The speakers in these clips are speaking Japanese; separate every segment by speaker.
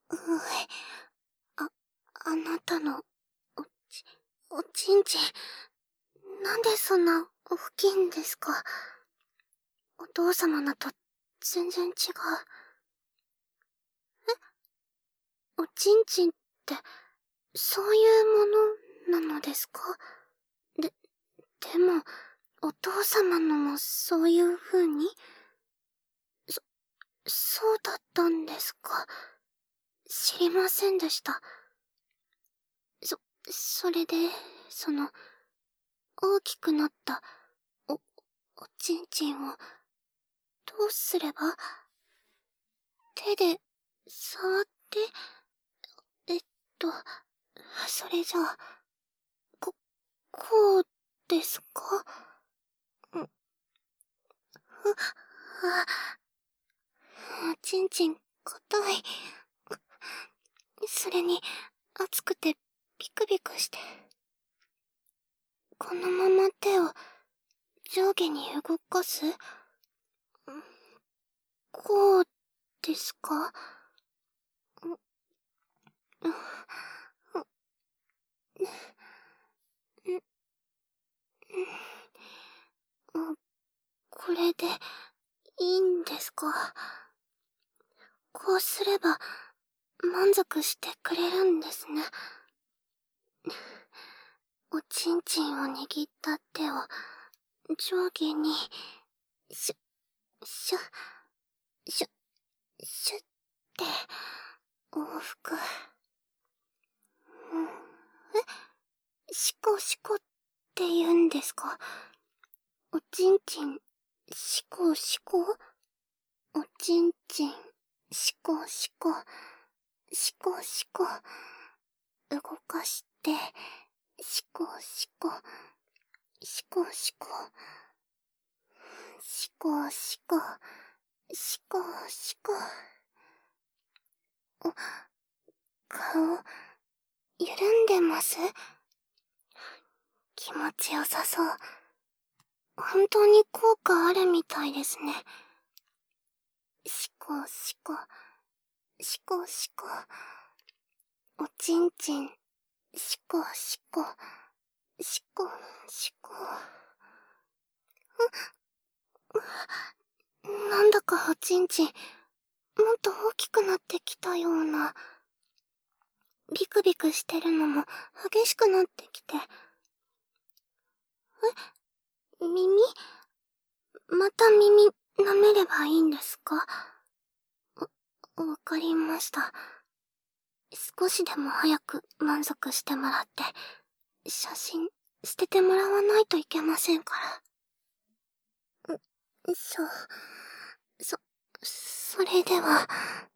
Speaker 1: あ、あなたの、おちんちん、なんでそんな大きいんですか？お父様のと全然違う。おちんちんって、そういうものなのですか？でも、お父様のもそういう風に？そうだったんですか。知りませんでした。それで、大きくなった、おちんちんを、どうすれば？手で、触って、えっと、それじゃあ、こうですか？おちんちん、硬い。それに、熱くて、ビクビクして。このまま手を、上下に動かす？こうですか？これでいいんですか？こうすれば満足してくれるんですね。おちんちんを握った手を上下にシュッシュッシュッシュッって往復。シコシコって言うんですか？おちんちんシコシコ？おちんちんシコシコシコシコ動かしてシコシコシコシコシコシコシコシコ。顔緩んでます？気持ちよさそう。本当に効果あるみたいですね。シコシコシコシコおちんちんシコシコシコシコ。なんだかおちんちんもっと大きくなってきたような。ビクビクしてるのも激しくなってきて。耳？また耳舐めればいいんですか？わかりました。少しでも早く満足してもらって、写真捨ててもらわないといけませんから。それでは、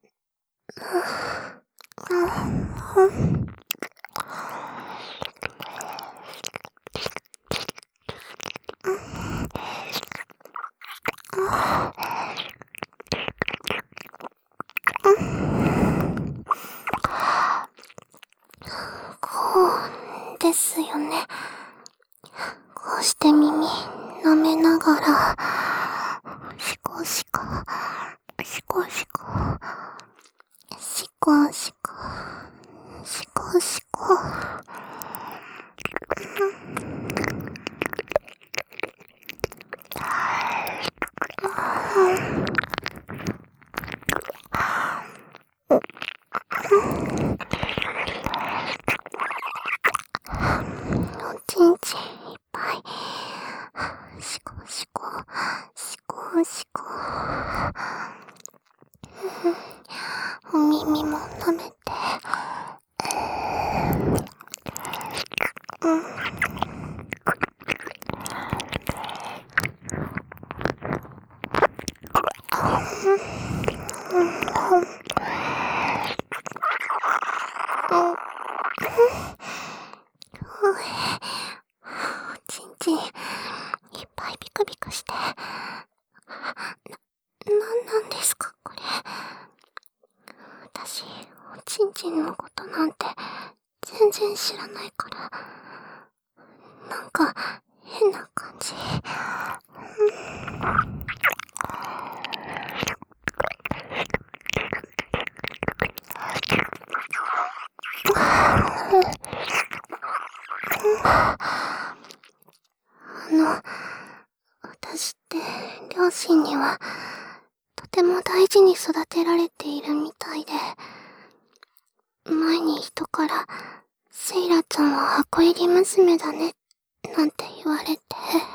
Speaker 1: こうですよね。こうして耳舐めながら、シコシコ、シコシコ、シコシコ、シコシコ。おちんちんいっぱい。シコシコ、シコシコ。お耳も舐めて。おちんちんいっぱいビクビクして。なんなんですかこれ。私、おちんちんのことなんて全然知らないから。なんか変な感じ。 てられているみたいで、前に人から、セイラちゃんは箱入り娘だね、なんて言われて、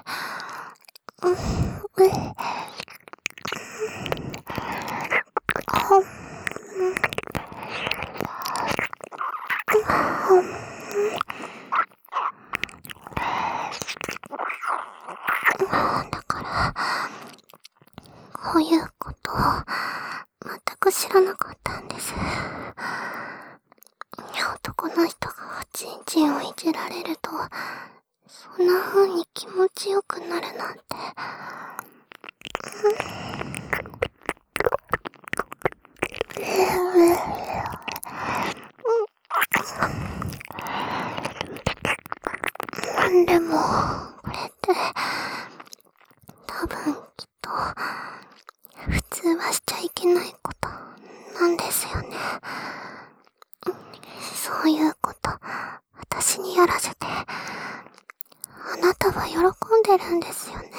Speaker 1: だから、こういうことを全く知らなかったんです。男の人がおちんちんをいじられると、そんな風に気持ちよくなるなんて。でも、これって、多分きっと、普通はしちゃいけないことなんですよね。そういうこと、私にやらせて、あなたは喜んでるんですよね。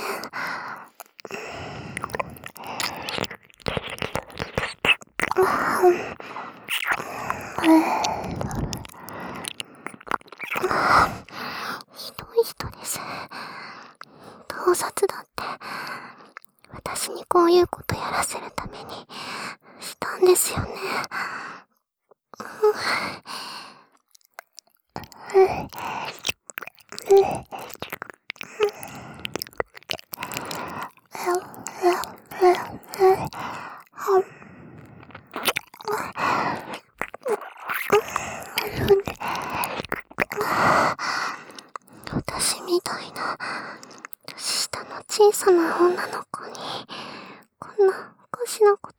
Speaker 1: ひどい人です。盗撮だって、私にこういうことやらせるために、したんですよね。私みたいな、年下の小さな女の子に、こんなおかしなこと。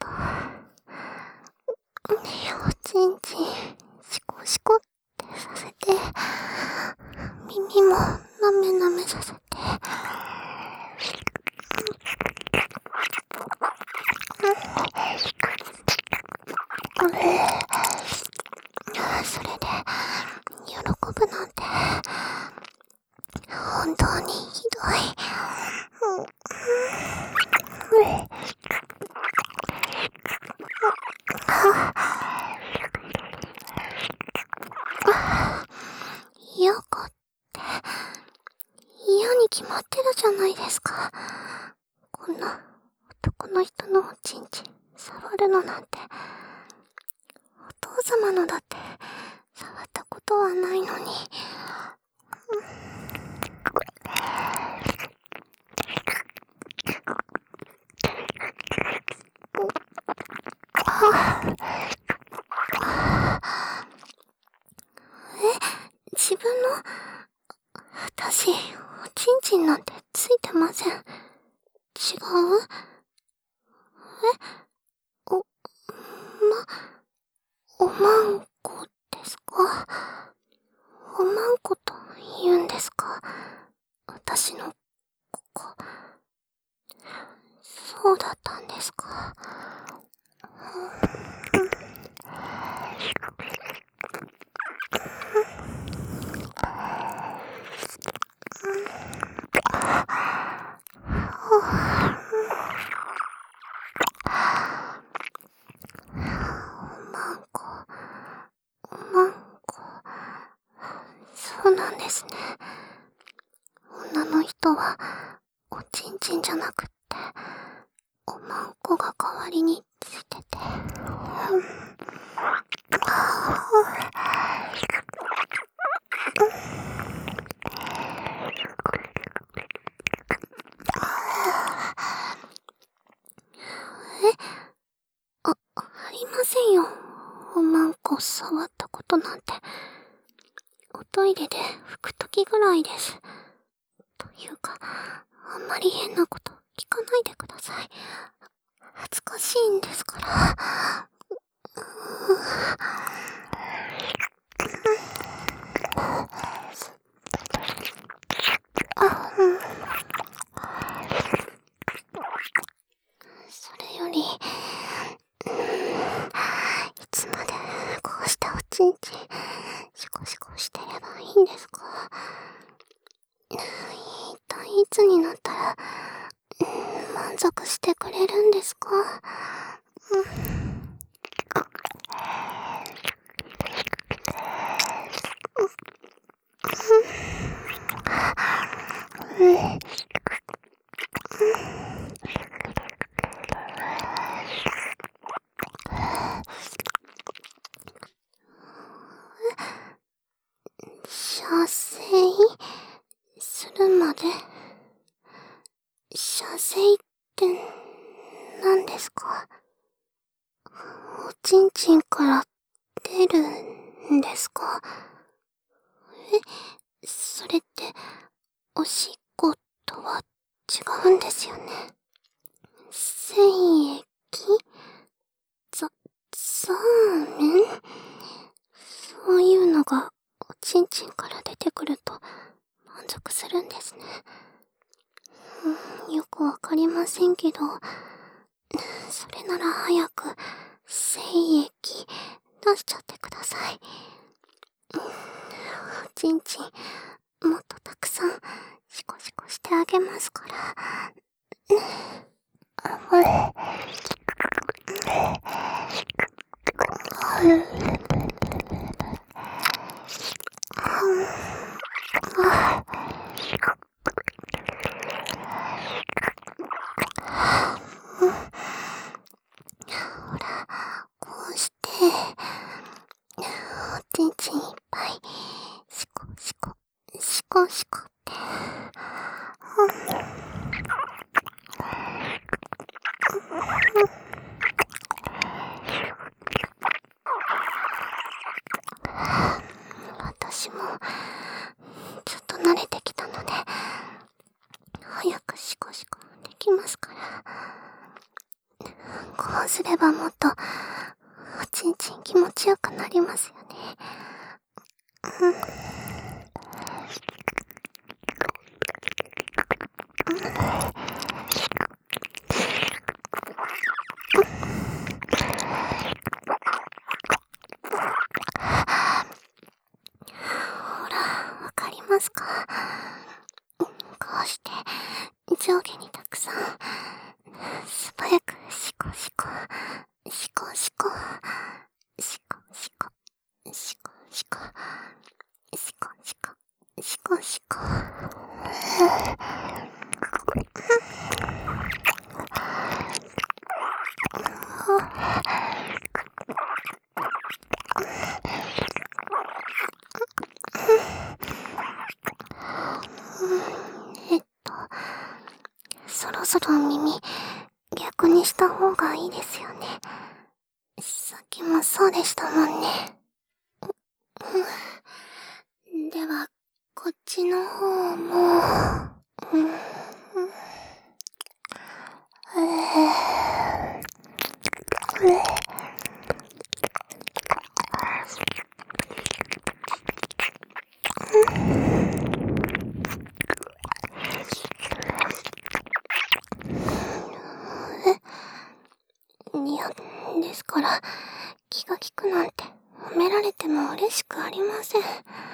Speaker 1: おちんちん、シコシコってさせて、耳もなめなめさせて、それで、喜ぶなんて、本当にひどい。嫌かって、嫌に決まってるじゃないですか。こんな男の人のおちんちん触るのなんて、お父様のだって触ったことはないのに。自分の、私、おちんちんなんてついてません。違う？お、おまんこですか？おまんこと言うんですか？私のここ。そうだったんですか。そうなんですね。女の人は、おちんちんじゃなくって、おまんこが代わりについてて。ありませんよ。おまんこ触ったことなんて。おトイレで拭くときぐらいです。というか、あんまり変なこと聞かないでください。恥ずかしいんですから。それより、いつまでこうしたおちんちん、シコシコしてればいいんですか？一体いつになったら、満足してくれるんですか？ 射精するまで。射精って何ですか？おちんちんから出るんですか？それって、おしっことは違うんですよね。精液？ザーメン？そういうのがおちんちんから出てくると満足するんですね。よくわかりませんけど、それなら早く精液出しちゃってください。おちんちんもっとたくさんシコシコしてあげますから。ほら、こうして、おちんちんいっぱい、シコシコ、シコシコって。私も、ちょっと慣れてきたので、早くシコシコできますから。こうすればもっと、おちんちん気持ちよくなりますよね。ほら、わかりますか？こうして、上下にたくさん、素早くシコシコ、シコシコ、シコシコ、シコシコ、シコシコ、シコシコ。そろそろ耳、逆にした方がいいですよね。さっきもそうでしたもんね。では、こっちの方も、いや、ですから、気が利くなんて褒められても嬉しくありません。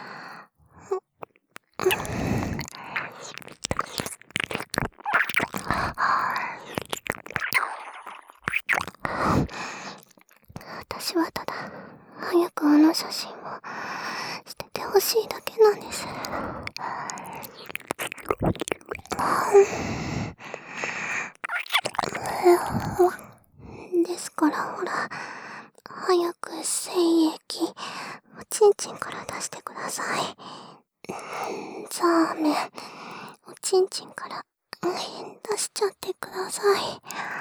Speaker 1: 私はただ、早くあの写真を捨ててほしいだけなんです。ですからほら、早く精液、おちんちんから出してください。ザーメン、おちんちんから出しちゃってください。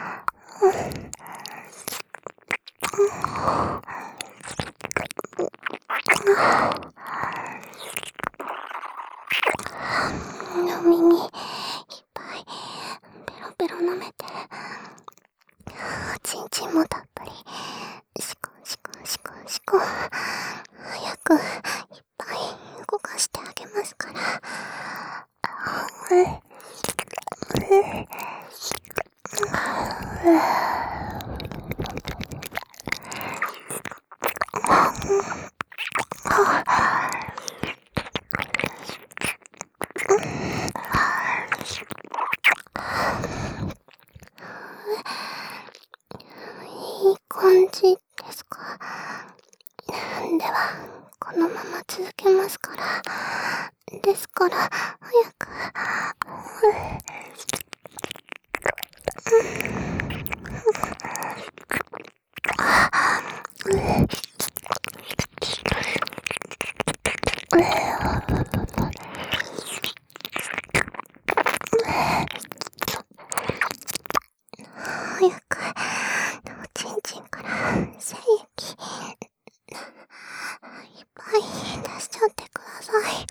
Speaker 1: 耳いっぱいペロペロ舐めて、おちんちんもたっぷりシコシコシコシコ、早くいっぱい動かしてあげますから。いい感じですか？では、このまま続けますから。ですから、早く。 早く、おちんちんから精液、いっぱい出しちゃってください。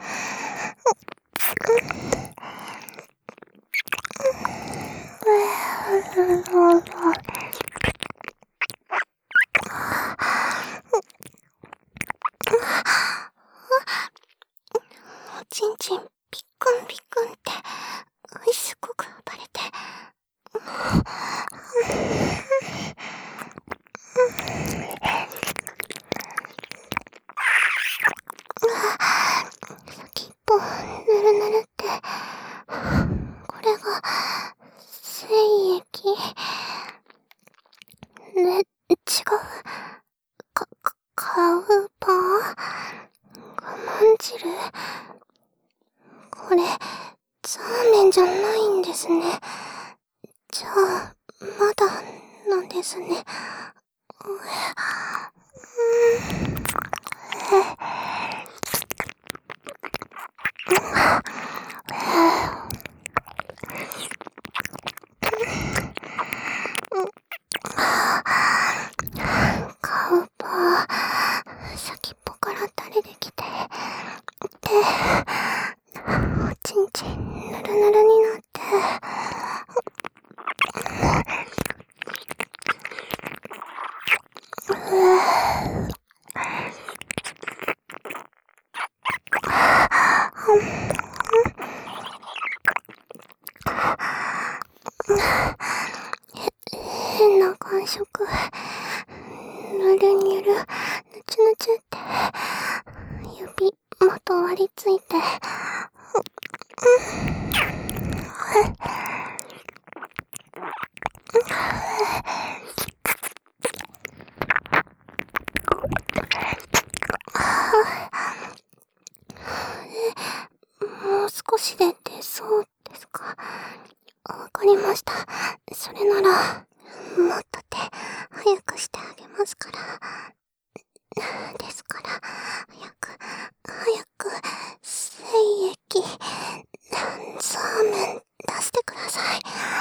Speaker 1: おちんちんピックンピックンってすごく暴れて、先っぽぬるぬるって、これが精液、違う、カウパー、我慢汁、これザーメンじゃないんですね。じゃあまだなんですね。カウパー、先っぽから垂れてきて、で、おちんちんぬるぬるになって、変な感触、ぬるにゅる、ぬちゅぬちゅって、指元割りついて、もう少しで出そうですか。わかりました。それなら、もっと手、早くしてあげますから。ですから、早く、精液、ザーメン出してください。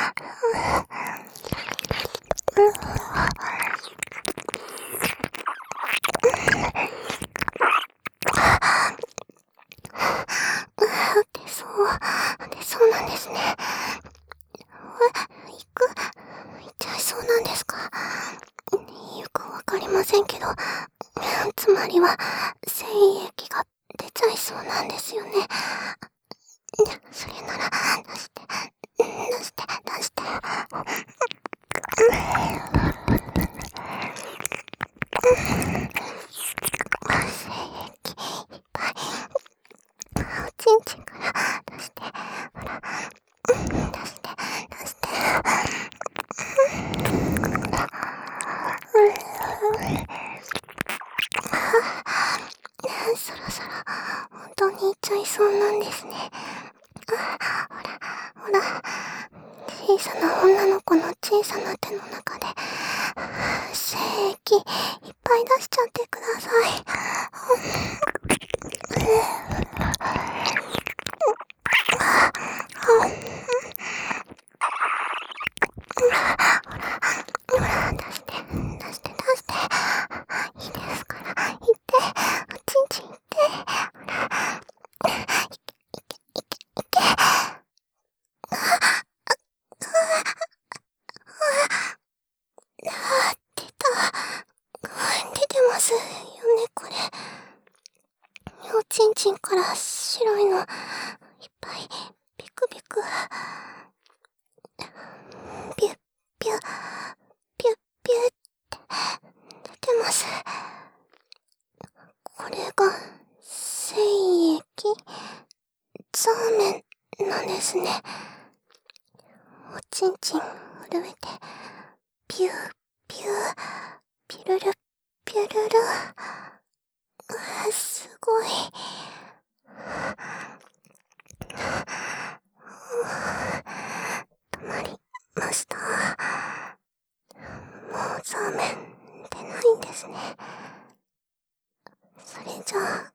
Speaker 1: 出そうなんですね。行っちゃいそうなんですか。よくわかりませんけど、つまりは、精液が出ちゃいそうなんですよね。それなら、出して。精液、いっぱい、おちんちんから出して、ほら、出して。そろそろ、本当に行っちゃいそうなんですね。ほら、小さな女の子の小さな手の中で、精液いっぱい出しちゃってください。ほら、出して。いいですから、行って、おちんちん行って。出てますよね、これ。おちんちんから白いの、いっぱい、ビクビク。ピュッピュッ、ピュッピュッって出てます。これが、精液、ザーメンなんですね。おちんちん震えて、ピュー、ピュー、ピルル、ピュルル。すごい。 それじゃあ、